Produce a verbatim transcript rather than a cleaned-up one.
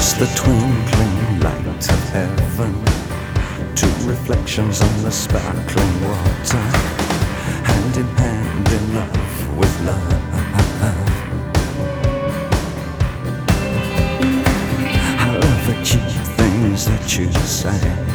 just the twinkling light of heaven, two reflections on the sparkling water, hand in hand in love with love. I love the cheap things that you say,